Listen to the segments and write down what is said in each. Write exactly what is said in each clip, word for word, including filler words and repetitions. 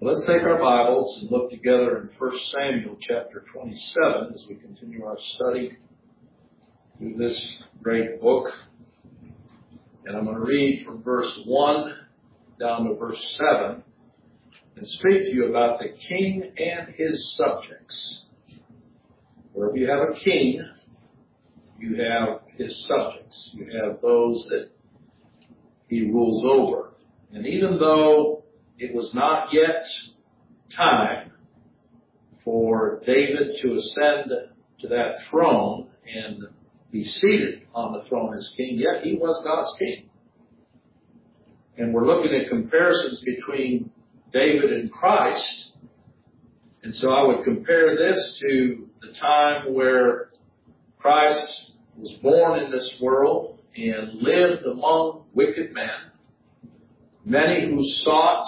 Let's take our Bibles and look together in First Samuel chapter twenty-seven as we continue our study through this great book. And I'm going to read from verse one down to verse seven and speak to you about the king and his subjects. Wherever you have a king, you have his subjects. You have those that he rules over. And even though it was not yet time for David to ascend to that throne and be seated on the throne as king, yet he was God's king. And we're looking at comparisons between David and Christ. And so I would compare this to the time where Christ was born in this world and lived among wicked men. Many who sought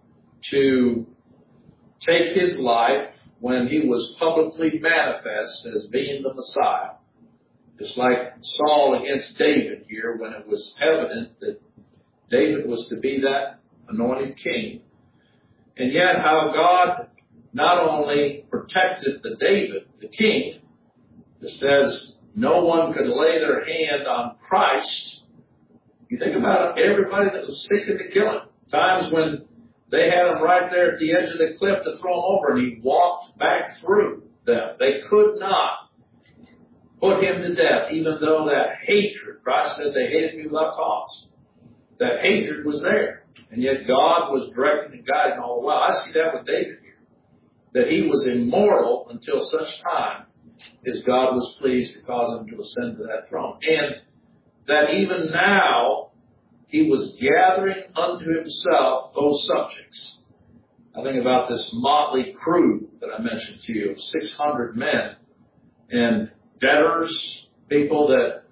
to take his life when he was publicly manifest as being the Messiah. Just like Saul against David here, when it was evident that David was to be that anointed king. And yet how God not only protected the David, the king, it says no one could lay their hand on Christ. You think about everybody that was seeking to kill him. Times when they had him right there at the edge of the cliff to throw him over, and he walked back through them. They could not put him to death, even though that hatred, Christ said they hated me without cause. That hatred was there. And yet God was directing and guiding all the while. I see that with David here. That he was immortal until such time as God was pleased to cause him to ascend to that throne. And that even now he was gathering unto himself those subjects. I think about this motley crew that I mentioned to you of six hundred men and debtors, people that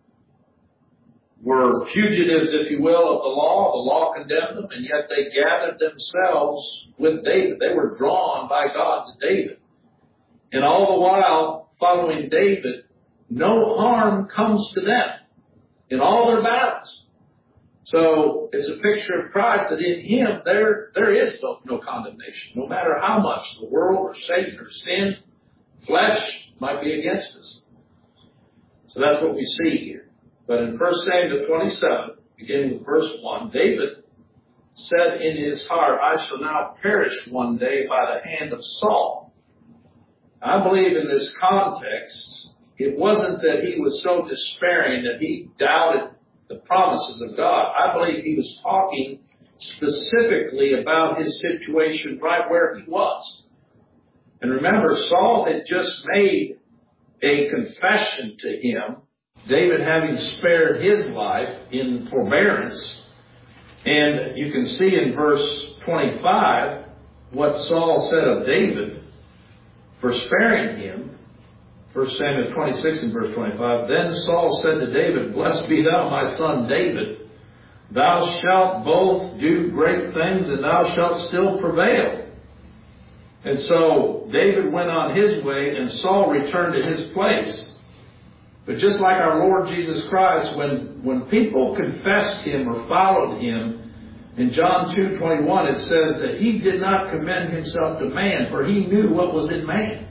were fugitives, if you will, of the law. The law condemned them, and yet they gathered themselves with David. They were drawn by God to David. And all the while, following David, no harm comes to them in all their battles. So it's a picture of Christ that in him there, there is no, no condemnation. No matter how much the world or Satan or sin, flesh might be against us. So that's what we see here. But in First Samuel twenty-seven, beginning with verse one, David said in his heart, I shall now perish one day by the hand of Saul. I believe in this context, it wasn't that he was so despairing that he doubted the promises of God. I believe he was talking specifically about his situation right where he was. And remember, Saul had just made a confession to him, David having spared his life in forbearance. And you can see in verse twenty-five what Saul said of David for sparing him. First Samuel twenty-six and verse twenty-five. Then Saul said to David, Blessed be thou, my son David. Thou shalt both do great things, and thou shalt still prevail. And so David went on his way, and Saul returned to his place. But just like our Lord Jesus Christ, when, when people confessed him or followed him, in John two twenty-one it says that he did not commend himself to man, for he knew what was in man.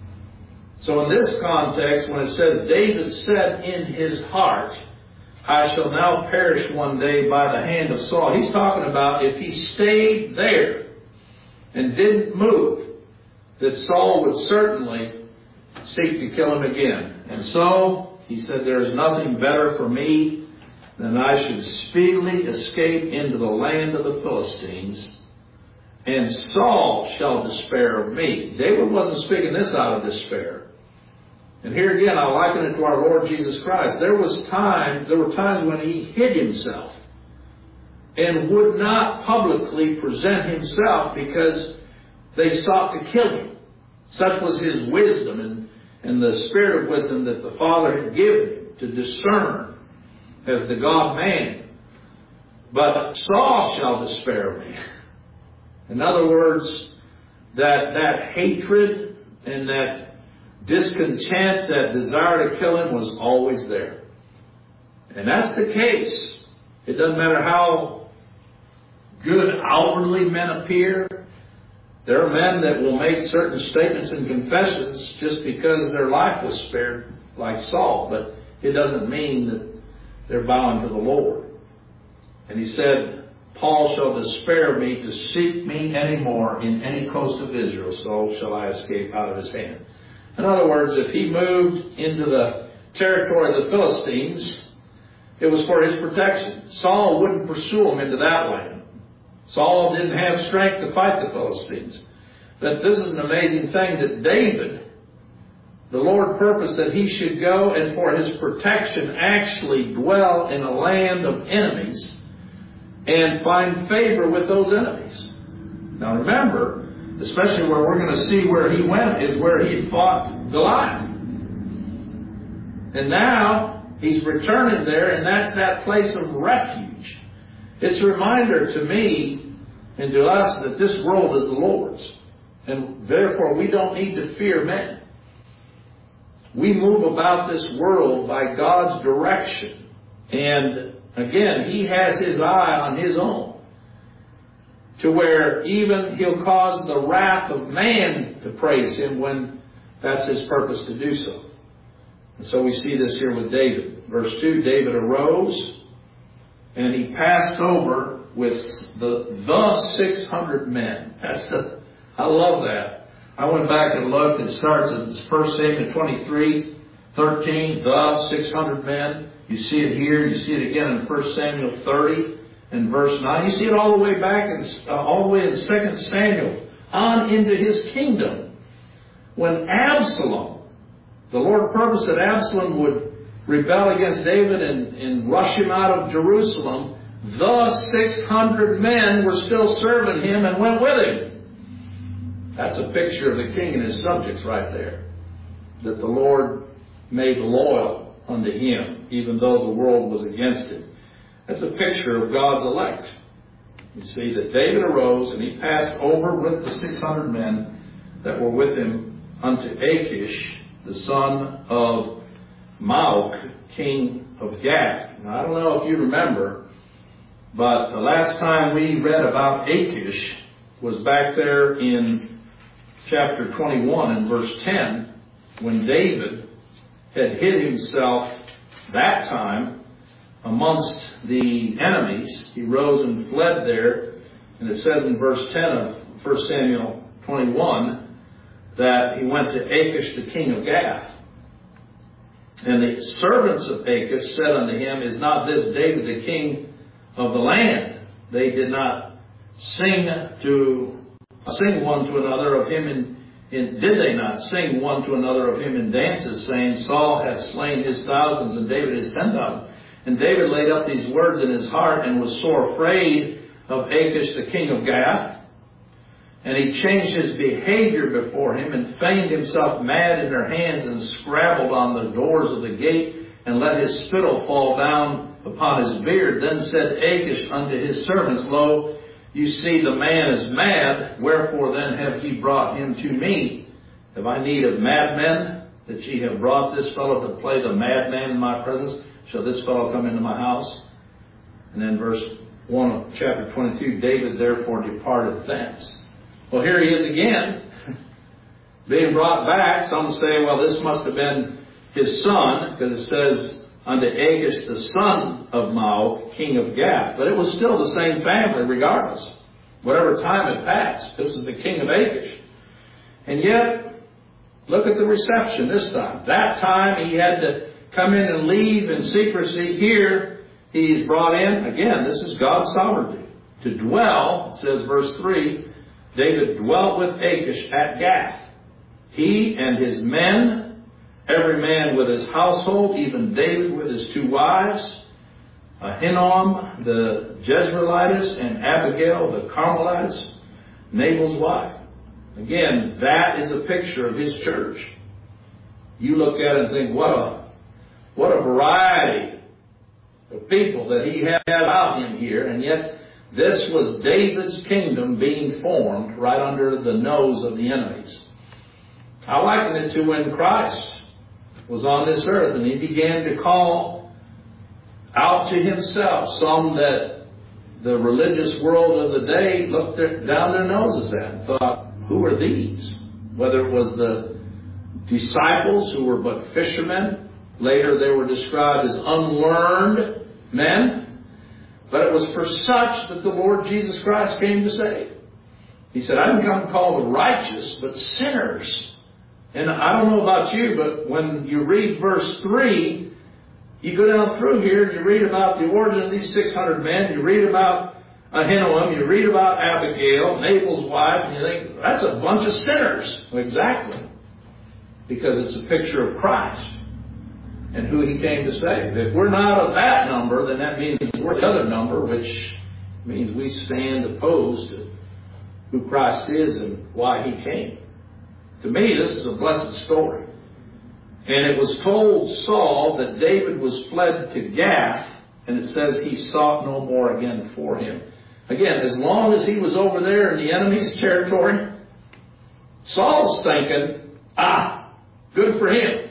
So in this context, when it says David said in his heart, I shall now perish one day by the hand of Saul, he's talking about if he stayed there and didn't move, that Saul would certainly seek to kill him again. And so he said, there is nothing better for me than I should speedily escape into the land of the Philistines, and Saul shall despair of me. David wasn't speaking this out of despair. And here again, I liken it to our Lord Jesus Christ. There was time, there were times when he hid himself and would not publicly present himself because they sought to kill him. Such was his wisdom and, and the spirit of wisdom that the Father had given him to discern as the God-man. But Saul shall despair of me. In other words, that, that hatred and that discontent, that desire to kill him was always there. And that's the case. It doesn't matter how good outwardly men appear. There are men that will make certain statements and confessions just because their life was spared, like Saul, but it doesn't mean that they're bowing to the Lord. And he said, Paul shall despair me to seek me any more in any coast of Israel, so shall I escape out of his hand. In other words, if he moved into the territory of the Philistines, it was for his protection. Saul wouldn't pursue him into that land. Saul didn't have strength to fight the Philistines. But this is an amazing thing that David, the Lord purposed that he should go and for his protection actually dwell in a land of enemies and find favor with those enemies. Now remember, especially where we're going to see where he went is where he had fought Goliath. And now he's returning there, and that's that place of refuge. It's a reminder to me and to us that this world is the Lord's. And therefore we don't need to fear men. We move about this world by God's direction. And again, he has his eye on his own. To where even he'll cause the wrath of man to praise him when that's his purpose to do so. And so we see this here with David. Verse two, David arose and he passed over with the, the six hundred men. That's the, I love that. I went back and looked. It starts in First Samuel twenty-three, thirteen, the six hundred men. You see it here. You see it again in First Samuel thirty and verse nine. You see it all the way back and uh, all the way in Second Samuel on into his kingdom. When Absalom, the Lord purposed that Absalom would rebel against David and, and rush him out of Jerusalem, the six hundred men were still serving him and went with him. That's a picture of the king and his subjects right there. That the Lord made loyal unto him, even though the world was against him. That's a picture of God's elect. You see that David arose and he passed over with the six hundred men that were with him unto Achish, the son of Maok, king of Gath. Now, I don't know if you remember, but the last time we read about Achish was back there in chapter twenty-one and verse ten, when David had hid himself that time amongst the enemies. He rose and fled there. And it says in verse ten of First Samuel twenty-one that he went to Achish, the king of Gath. And the servants of Achish said unto him, Is not this David the king of the land? They did not sing to sing one to another of him in, in did they not sing one to another of him in dances, saying, Saul hath slain his thousands and David his ten thousands. And David laid up these words in his heart and was sore afraid of Achish the king of Gath. And he changed his behavior before him and feigned himself mad in their hands and scrabbled on the doors of the gate and let his spittle fall down upon his beard. Then said Achish unto his servants, Lo, you see the man is mad. Wherefore then have ye brought him to me? Have I need of madmen, that ye have brought this fellow to play the madman in my presence? Shall this fellow come into my house? And then verse one of chapter twenty-two, David therefore departed thence. Well, here he is again, being brought back. Some say, well, this must have been his son, because it says, unto Achish, the son of Maok, king of Gath. But it was still the same family regardless. Whatever time had passed, this is the king of Achish. And yet, look at the reception this time. That time he had to come in and leave in secrecy. Here he's brought in. Again, this is God's sovereignty. To dwell, it says verse three, David dwelt with Achish at Gath. He and his men, every man with his household, even David with his two wives, Ahinoam the Jezreelitess and Abigail the Carmelitess, Nabal's wife. Again, that is a picture of his church. You look at it and think, what a, what a variety of people that he had about him here, and yet this was David's kingdom being formed right under the nose of the enemies. I liken it to when Christ was on this earth and he began to call out to himself some that the religious world of the day looked down their noses at and thought, who are these? Whether it was the disciples who were but fishermen. Later they were described as unlearned men. But it was for such that the Lord Jesus Christ came to save. He said, I didn't come to call the righteous, but sinners. And I don't know about you, but when you read verse three, you go down through here and you read about the origin of these six hundred men. You read about Ahinoam. You read about Abigail, Nabal's wife, and you think, that's a bunch of sinners. Well, exactly. Because it's a picture of Christ and who He came to save. If we're not of that number, then that means we're the other number, which means we stand opposed to who Christ is and why He came. To me, this is a blessed story. And it was told Saul that David was fled to Gath, and it says he sought no more again for him. Again, as long as he was over there in the enemy's territory, Saul's thinking, ah, good for him.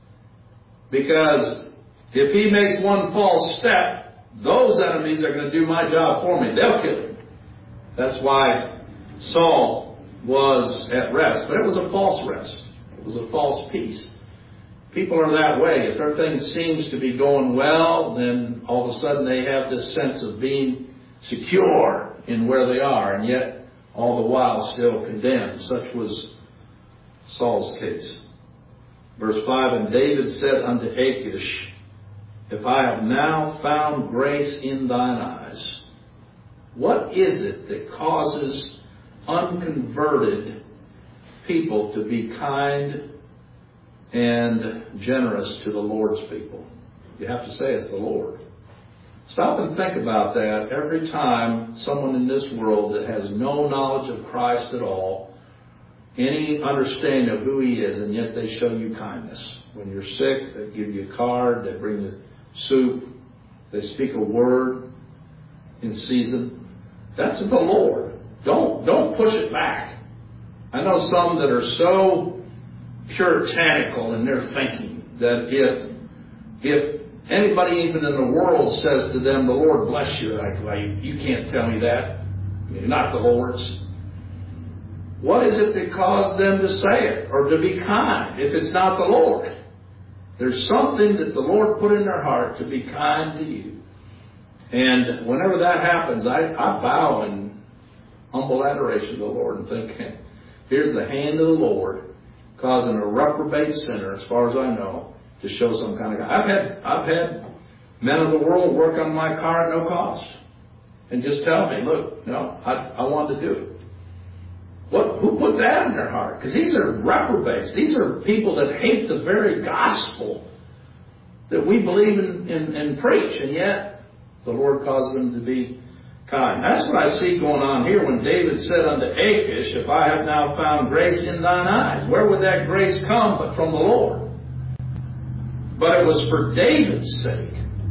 Because if he makes one false step, those enemies are going to do my job for me. They'll kill him. That's why Saul was at rest. But it was a false rest. It was a false peace. People are that way. If everything seems to be going well, then all of a sudden they have this sense of being secure in where they are, and yet all the while still condemned. Such was Saul's case. Verse five, and David said unto Achish, if I have now found grace in thine eyes, what is it that causes unconverted people to be kind and generous to the Lord's people? You have to say it's the Lord. Stop and think about that every time someone in this world that has no knowledge of Christ at all, any understanding of who He is, and yet they show you kindness. When you're sick, they give you a card, they bring you soup, they speak a word in season. That's of the Lord. Don't, don't push it back. I know some that are so puritanical in their thinking that if if anybody even in the world says to them, the Lord bless you, like, well, you can't tell me that. You're not the Lord's. What is it that caused them to say it or to be kind if it's not the Lord? There's something that the Lord put in their heart to be kind to you. And whenever that happens, I, I bow in humble adoration to the Lord and think, here's the hand of the Lord causing a reprobate sinner, as far as I know, to show some kind of God. I've had, I've had men of the world work on my car at no cost and just tell me, look, no, I, I wanted to do it. What, who put that in their heart? Because these are reprobates. These are people that hate the very gospel that we believe in and, and preach, and yet the Lord causes them to be kind. That's what I see going on here when David said unto Achish, if I have now found grace in thine eyes. Where would that grace come but from the Lord? But it was for David's sake.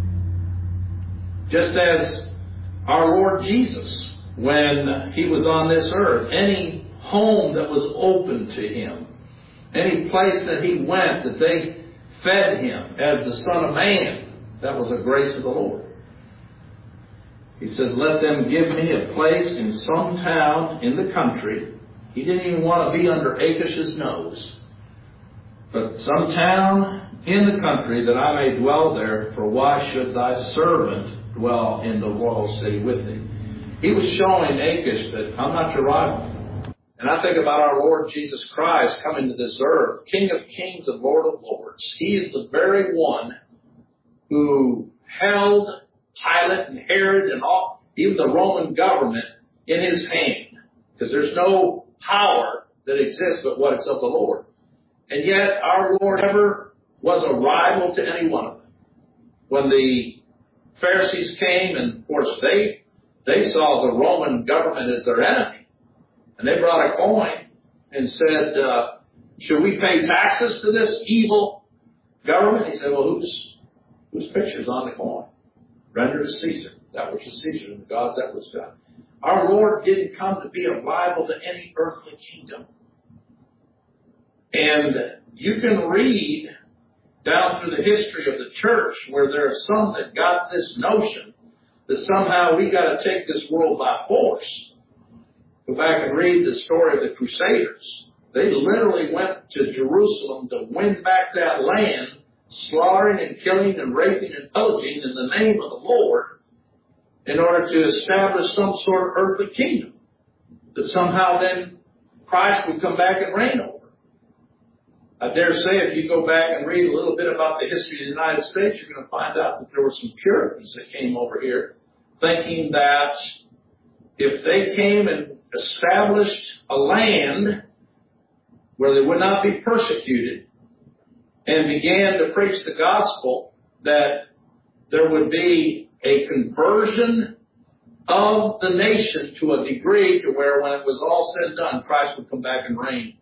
Just as our Lord Jesus, when He was on this earth, any home that was open to Him, any place that He went, that they fed Him as the Son of Man, that was a grace of the Lord. He says, let them give me a place in some town in the country. He didn't even want to be under Achish's nose. But some town in the country that I may dwell there, for why should thy servant dwell in the royal city with thee? He was showing Achish that I'm not your rival. And I think about our Lord Jesus Christ coming to this earth, King of kings and Lord of lords. He's the very one who held Pilate and Herod and all, even the Roman government in His hand. Because there's no power that exists but what is of the Lord. And yet our Lord never was a rival to any one of them. When the Pharisees came, and of course they they saw the Roman government as their enemy. And they brought a coin and said, uh, should we pay taxes to this evil government? He said, well, whose whose picture's on the coin? Render to Caesar that which is Caesar, and to God's that which is God. Our Lord didn't come to be a rival to any earthly kingdom. And you can read down through the history of the church where there are some that got this notion that somehow we got to take this world by force. Go back and read the story of the Crusaders. They literally went to Jerusalem to win back that land, slaughtering and killing and raping and pillaging in the name of the Lord in order to establish some sort of earthly kingdom that somehow then Christ would come back and reign over. I dare say if you go back and read a little bit about the history of the United States, you're going to find out that there were some Puritans that came over here thinking that if they came and established a land where they would not be persecuted and began to preach the gospel, that there would be a conversion of the nation to a degree to where when it was all said and done, Christ would come back and reign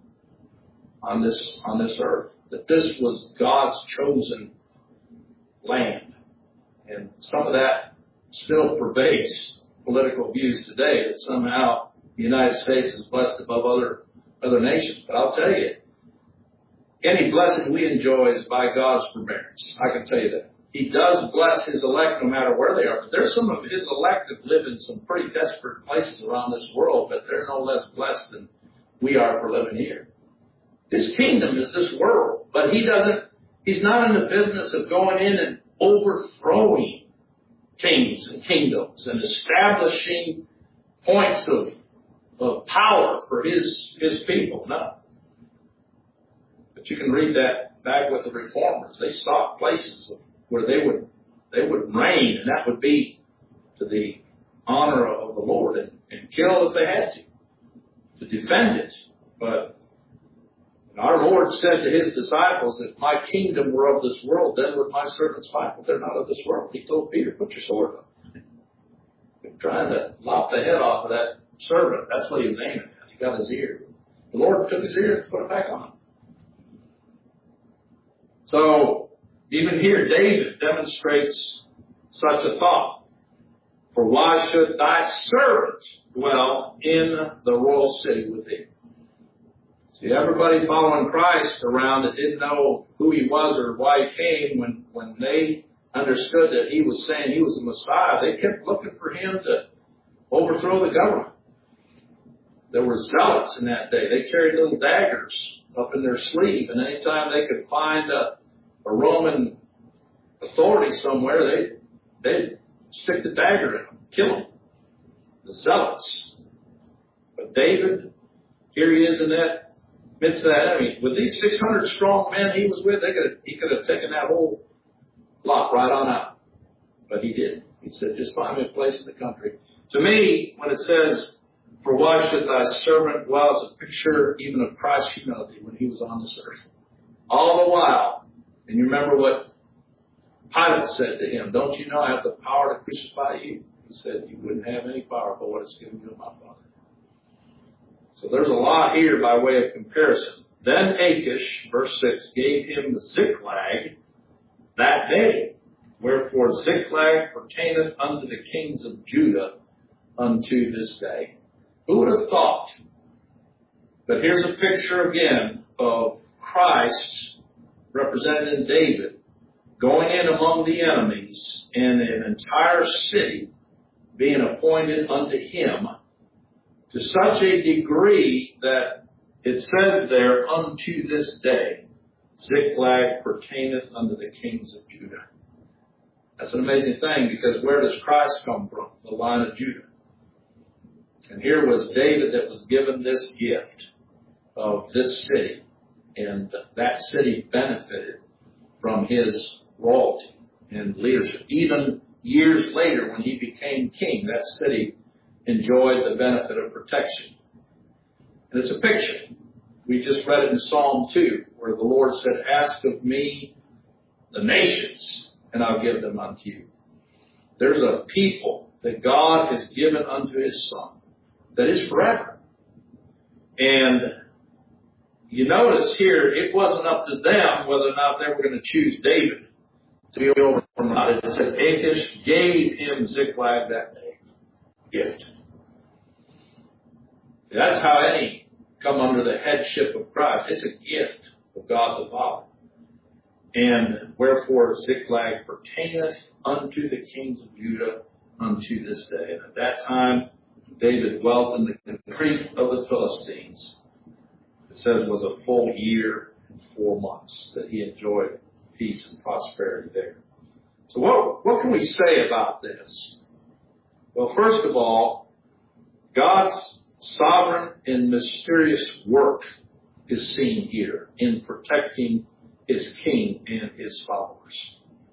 on this, on this earth. That this was God's chosen land. And some of that still pervades political views today, that somehow the United States is blessed above other, other nations. But I'll tell you, any blessing we enjoy is by God's forbearance. I can tell you that. He does bless His elect no matter where they are. But there's some of His elect that live in some pretty desperate places around this world, but they're no less blessed than we are for living here. His kingdom is this world, but He doesn't, He's not in the business of going in and overthrowing kings and kingdoms and establishing points of, of power for His, His people. No. But you can read that back with the reformers. They sought places where they would they would reign, and that would be to the honor of the Lord, and, and kill if they had to, to defend it. But our Lord said to His disciples, if my kingdom were of this world, then would my servants fight, but they're not of this world. He told Peter, put your sword up. They're trying to lop the head off of that servant. That's what he was aiming at. He got his ear. The Lord took his ear and put it back on. So, even here, David demonstrates such a thought. For why should thy servant dwell in the royal city with thee? See, everybody following Christ around that didn't know who He was or why He came, when, when they understood that He was saying He was the Messiah, they kept looking for Him to overthrow the government. There were zealots in that day. They carried little daggers up in their sleeve, and anytime they could find a a Roman authority somewhere, they, they'd stick the dagger in them, kill them. The zealots. But David, here he is in that midst of that enemy. With these six hundred strong men he was with, they could have, he could have taken that whole lot right on out. But he didn't. He said, just find me a place in the country. To me, when it says, for why should thy servant dwell, it's a picture even of Christ's humility when He was on this earth. All the while, and you remember what Pilate said to Him, don't you know I have the power to crucify you? He said, you wouldn't have any power but what is given you of my Father. So there's a lot here by way of comparison. Then Achish, verse six, gave him the Ziklag that day. Wherefore Ziklag pertaineth unto the kings of Judah unto this day. Who would have thought? But here's a picture again of Christ represented in David, going in among the enemies and an entire city being appointed unto him to such a degree that it says there, unto this day, Ziklag pertaineth unto the kings of Judah. That's an amazing thing, because where does Christ come from? The line of Judah. And here was David that was given this gift of this city. And that city benefited from his royalty and leadership. Even years later, when he became king, that city enjoyed the benefit of protection. And it's a picture. We just read it in Psalm two, where the Lord said, ask of me the nations, and I'll give them unto you. There's a people that God has given unto His Son that is forever. And you notice here, it wasn't up to them whether or not they were going to choose David to be over or not. It said Achish gave him Ziklag that day. Gift. That's how any come under the headship of Christ. It's a gift of God the Father. And wherefore Ziklag pertaineth unto the kings of Judah unto this day. And at that time, David dwelt in the retreat of the Philistines. It says it was a full year and four months that he enjoyed peace and prosperity there. So what, what can we say about this? Well, first of all, God's sovereign and mysterious work is seen here in protecting his king and his followers.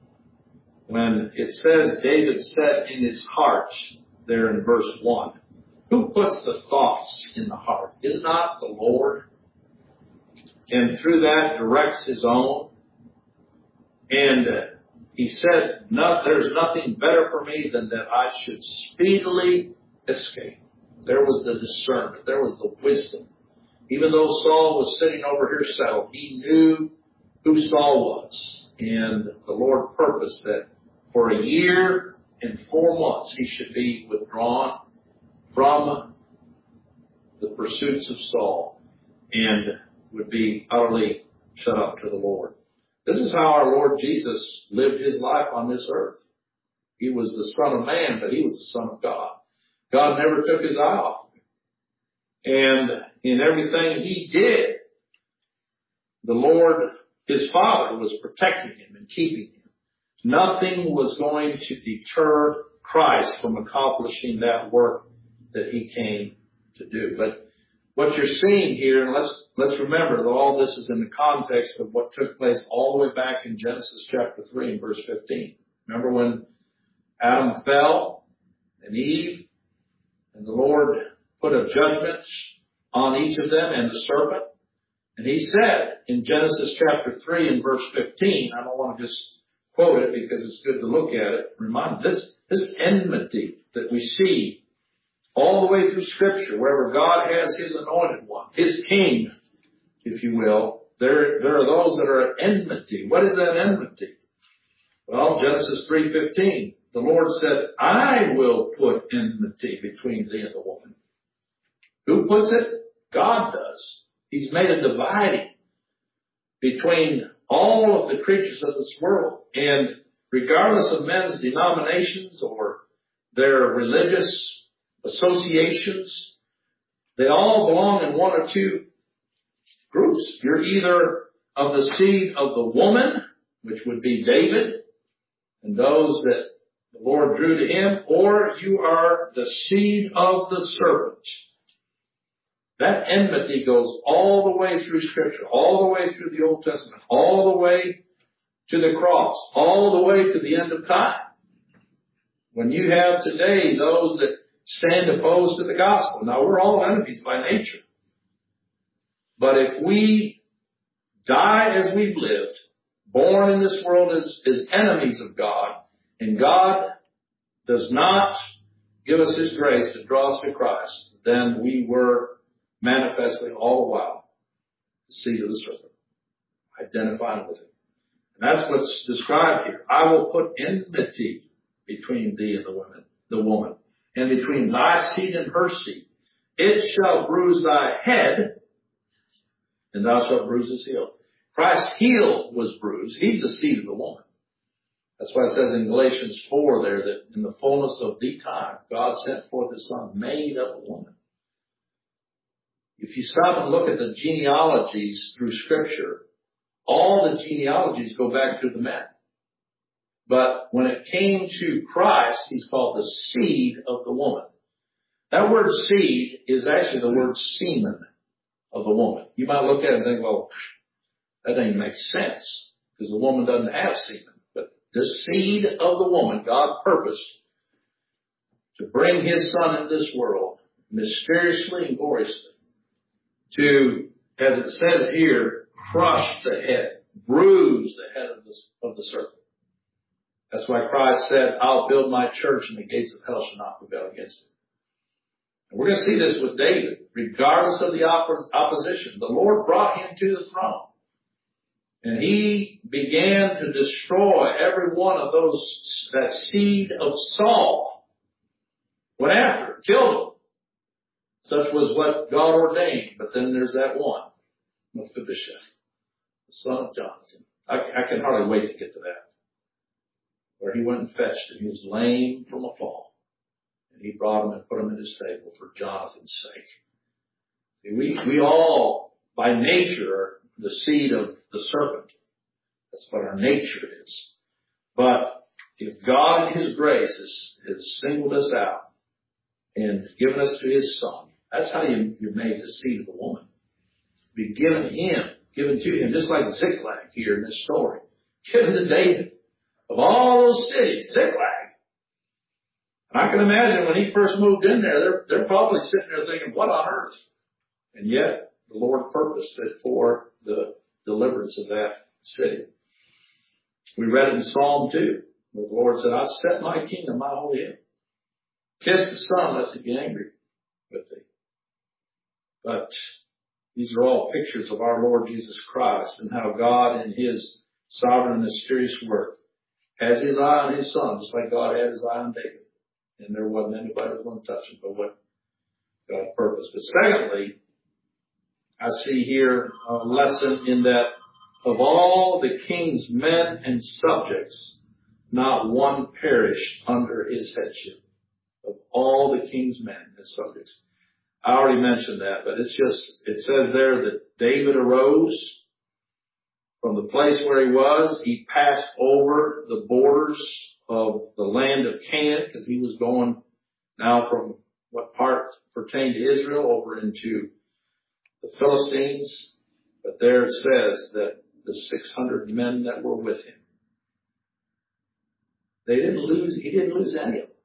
When it says David said in his heart, there in verse one, who puts the thoughts in the heart? Is not the Lord? And through that directs his own. And he said, no, there's nothing better for me than that I should speedily escape. There was the discernment. There was the wisdom. Even though Saul was sitting over here settled, he knew who Saul was. And the Lord purposed that for a year and four months he should be withdrawn from the pursuits of Saul and would be utterly shut up to the Lord. This is how our Lord Jesus lived his life on this earth. He was the Son of Man, but he was the Son of God. God never took his eye off him. And in everything he did, the Lord, his Father, was protecting him and keeping him. Nothing was going to deter Christ from accomplishing that work that he came to do. But what you're seeing here, and let's, let's remember that all this is in the context of what took place all the way back in Genesis chapter three and verse fifteen. Remember when Adam fell and Eve, and the Lord put a judgment on each of them and the serpent? And he said in Genesis chapter three and verse fifteen, I don't want to just quote it because it's good to look at it. Remind this, this enmity that we see all the way through Scripture, wherever God has his anointed one, his king, if you will, there, there are those that are at enmity. What is that enmity? Well, Genesis three fifteen, the Lord said, I will put enmity between thee and the woman. Who puts it? God does. He's made a dividing between all of the creatures of this world. And regardless of men's denominations or their religious associations, they all belong in one or two groups. You're either of the seed of the woman, which would be David, and those that the Lord drew to him, or you are the seed of the serpent. That enmity goes all the way through Scripture, all the way through the Old Testament, all the way to the cross, all the way to the end of time. When you have today those that stand opposed to the gospel. Now, we're all enemies by nature. But if we die as we've lived, born in this world as, as enemies of God, and God does not give us his grace to draw us to Christ, then we were manifestly all the while the seed of the serpent, identifying with him. And that's what's described here. I will put enmity between thee and the woman, the woman, and between thy seed and her seed. It shall bruise thy head, and thou shalt bruise his heel. Christ's heel was bruised. He's the seed of the woman. That's why it says in Galatians four there that in the fullness of the time, God sent forth his Son, made of a woman. If you stop and look at the genealogies through Scripture, all the genealogies go back through the men. But when it came to Christ, he's called the seed of the woman. That word seed is actually the word semen of the woman. You might look at it and think, well, that doesn't make sense because the woman doesn't have semen. But the seed of the woman, God purposed to bring his Son into this world mysteriously and gloriously to, as it says here, crush the head, bruise the head of the, of the serpent. That's why Christ said, I'll build my church and the gates of hell shall not prevail against it. And we're going to see this with David. Regardless of the oppos- opposition, the Lord brought him to the throne. And he began to destroy every one of those, that seed of Saul. Went after him, killed him. Such was what God ordained. But then there's that one, Mephibosheth, the son of Jonathan. I, I can hardly wait to get to that. Where he went and fetched him. He was lame from a fall. And he brought him and put him at his table for Jonathan's sake. We, we all, by nature, are the seed of the serpent. That's what our nature is. But if God in His grace has, has singled us out and given us to His Son, that's how you, you're made the seed of the woman. Be given Him, given to Him, just like Ziklag here in this story. Given to David. Of all those cities, Ziklag. And I can imagine when he first moved in there, they're, they're probably sitting there thinking, what on earth? And yet, the Lord purposed it for the deliverance of that city. We read it in Psalm two, where the Lord said, I've set my king on my holy hill. Kiss the Son, lest He be angry with thee. But these are all pictures of our Lord Jesus Christ and how God in His sovereign and mysterious work has His eye on His Son, just like God had His eye on David. And there wasn't anybody that was going to touch him but what God purposed. But secondly, I see here a lesson in that of all the king's men and subjects, not one perished under his headship. Of all the king's men and subjects. I already mentioned that, but it's just, it says there that David arose from the place where he was. He passed over the borders of the land of Canaan because he was going now from what part pertained to Israel over into the Philistines. But there it says that the six hundred men that were with him, they didn't lose, he didn't lose any of them.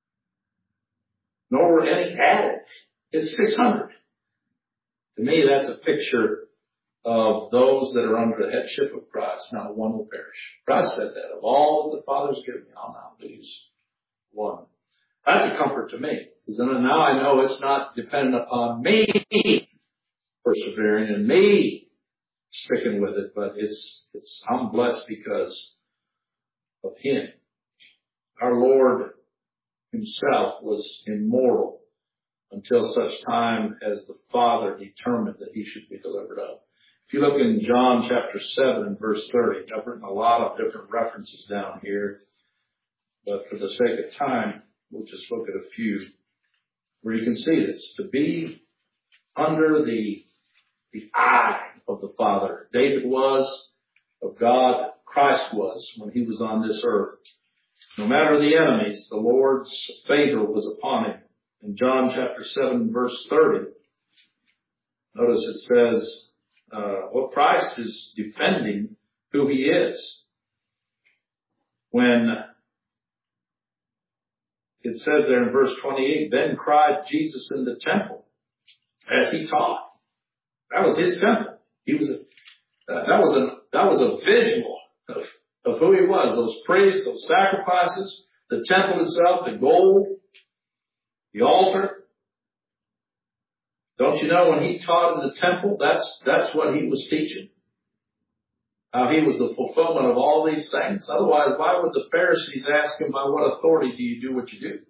Nor were any added. It's six hundred. To me, that's a picture of those that are under the headship of Christ. Not one will perish. Christ said that. Of all that the Father's given me, I'll not lose one. That's a comfort to me. Because then now I know it's not dependent upon me persevering and me sticking with it, but it's, it's, I'm blessed because of Him. Our Lord Himself was immortal until such time as the Father determined that He should be delivered up. If you look in John chapter seven and verse thirty, I've written a lot of different references down here, but for the sake of time, we'll just look at a few where you can see this. To be under the, the eye of the Father. David was of God, Christ was when He was on this earth. No matter the enemies, the Lord's favor was upon Him. In John chapter seven, verse thirty, notice it says, uh, well, Christ is defending who He is. When it says there in verse twenty-eight, then cried Jesus in the temple as He taught. That was His temple. He was, a, uh, that was a, that was a visual of, of who He was. Those priests, those sacrifices, the temple itself, the gold, the altar. Don't you know when He taught in the temple, that's, that's what He was teaching? How He was the fulfillment of all these things. Otherwise, why would the Pharisees ask Him, by what authority do you do what you do?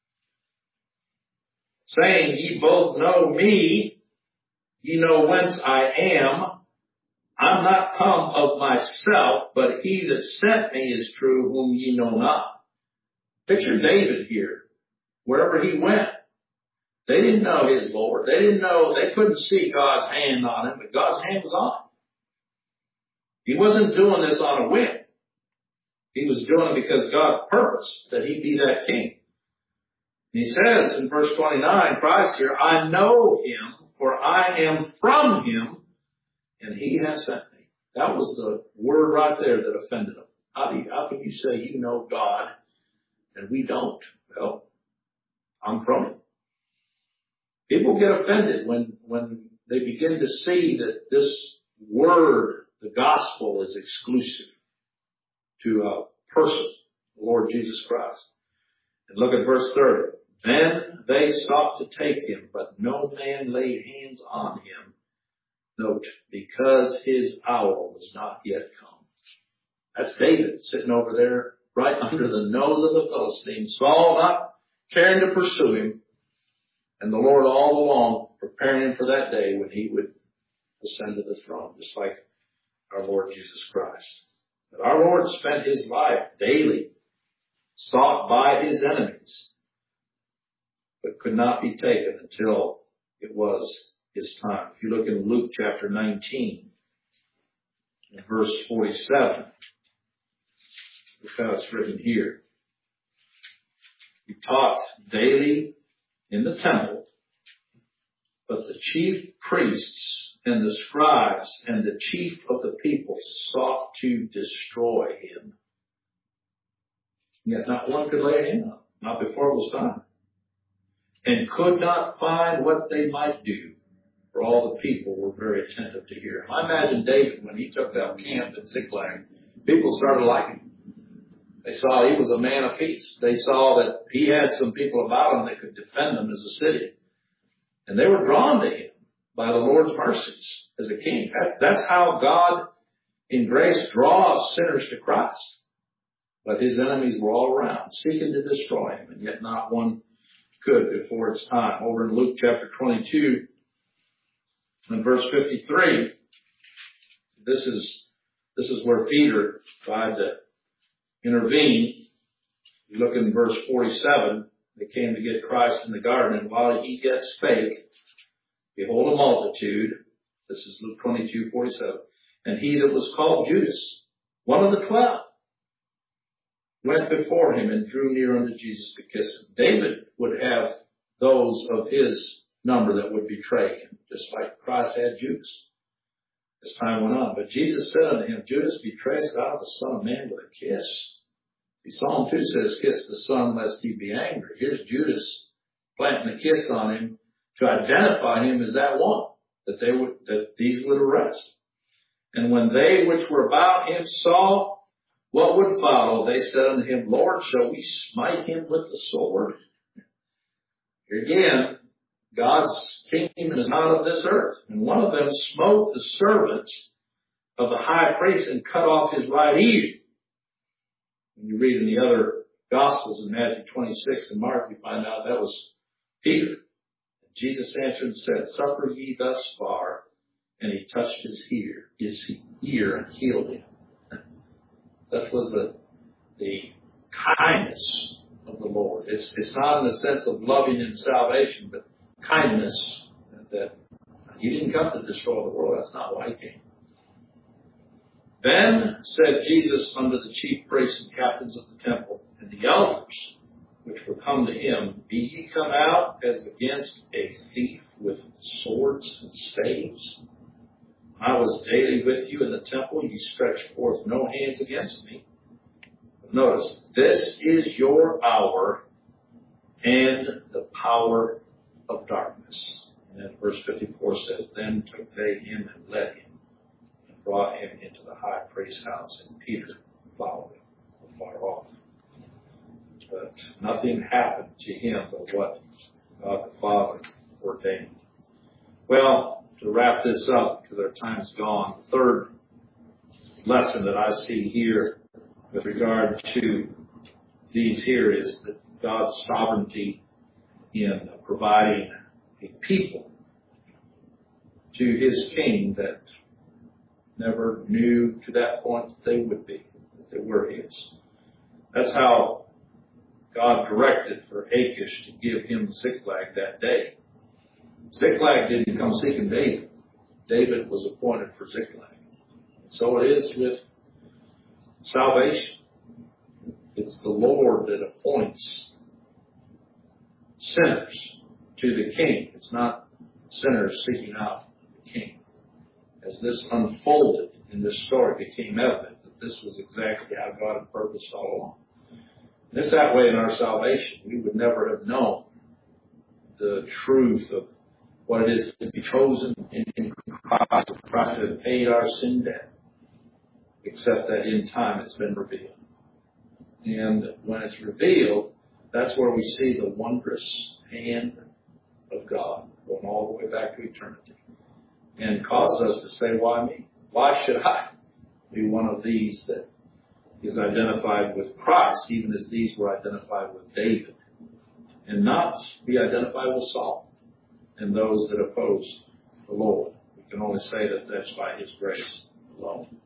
Saying, ye both know me, ye know whence I am. I'm not come of myself, but He that sent me is true, whom ye know not. Picture David here. Wherever he went, they didn't know his Lord. They didn't know, they couldn't see God's hand on him, but God's hand was on him. He wasn't doing this on a whim. He was doing it because God purposed that he be that king. And he says in verse twenty-nine, Christ here, I know Him, for I am from Him, and He has sent me. That was the word right there that offended them. How do you, how can you say you know God and we don't? Well, I'm from Him. People get offended when, when they begin to see that this word, the gospel, is exclusive to a person, the Lord Jesus Christ. And look at verse thirty. Then they sought to take Him, but no man laid hands on Him. Note, because His hour was not yet come. That's David sitting over there right under the nose of the Philistines. Saul not caring to pursue him. And the Lord all along preparing him for that day when He would ascend to the throne, just like our Lord Jesus Christ. But our Lord spent His life daily sought by His enemies. but could not be taken until it was his time. If you look in Luke chapter nineteen, in verse forty-seven, look how it's written here. He taught daily in the temple, but the chief priests and the scribes and the chief of the people sought to destroy him. Yet not one could lay a hand on him, not before it was time, and could not find what they might do, for all the people were very attentive to hear him. I imagine David, when he took that camp at Ziklag, people started liking him. They saw he was a man of peace. They saw that he had some people about him that could defend them as a city. And they were drawn to him by the Lord's mercies as a king. That, that's how God, in grace, draws sinners to Christ. But his enemies were all around, seeking to destroy him, and yet not one could before its time. Over in Luke chapter twenty-two, in verse fifty-three, this is this is where Peter tried to intervene. You look in verse forty-seven. They came to get Christ in the garden, and while he yet spake, behold a multitude. This is Luke twenty-two forty-seven. And he that was called Judas, one of the twelve, went before him and drew near unto Jesus to kiss him. David would have those of his number that would betray him, just like Christ had Judas as time went on. But Jesus said unto him, Judas, betrayest thou the Son of Man with a kiss? See, Psalm two says, kiss the Son lest he be angry. Here's Judas planting a kiss on him to identify him as that one that they would, that these would arrest. And when they which were about him saw what would follow, they said unto him, Lord, shall we smite him with the sword? Here again, God's kingdom is not of this earth. And one of them smote the servant of the high priest and cut off his right ear. When you read in the other Gospels, in Matthew twenty-six and Mark, you find out that was Peter. Jesus answered and said, suffer ye thus far. And he touched his ear, his ear and healed him. That was the, the kindness of the Lord. It's, it's not in the sense of loving and salvation, but kindness. That he didn't come to destroy the world. That's not why he came. Then said Jesus unto the chief priests and captains of the temple and the elders which were come to him, be ye come out as against a thief with swords and staves? I was daily with you in the temple. Ye stretched forth no hands against me. But notice, this is your hour and the power of darkness. And then verse fifty-four says, then took they him and led him and brought him into the high priest's house. And Peter followed him afar off. But nothing happened to him but what God the Father ordained. Well, to wrap this up, because our time's gone, the third lesson that I see here with regard to these here is that God's sovereignty in providing a people to his king that never knew to that point that they would be, that they were his. That's how God directed for Achish to give him Ziklag that day. Ziklag didn't come seeking David. David was appointed for Ziklag. So it is with salvation. It's the Lord that appoints sinners to the king. It's not sinners seeking out the king. As this unfolded in this story, it became evident that this was exactly how God had purposed all along. And it's that way in our salvation. We would never have known the truth of what it is to be chosen in Christ, Christ to have paid our sin debt, except that in time it's been revealed. And when it's revealed, that's where we see the wondrous hand of God going all the way back to eternity, and causes us to say, why me? Why should I be one of these that is identified with Christ, even as these were identified with David, and not be identified with Saul and those that opposed the Lord? We can only say that that's by his grace alone.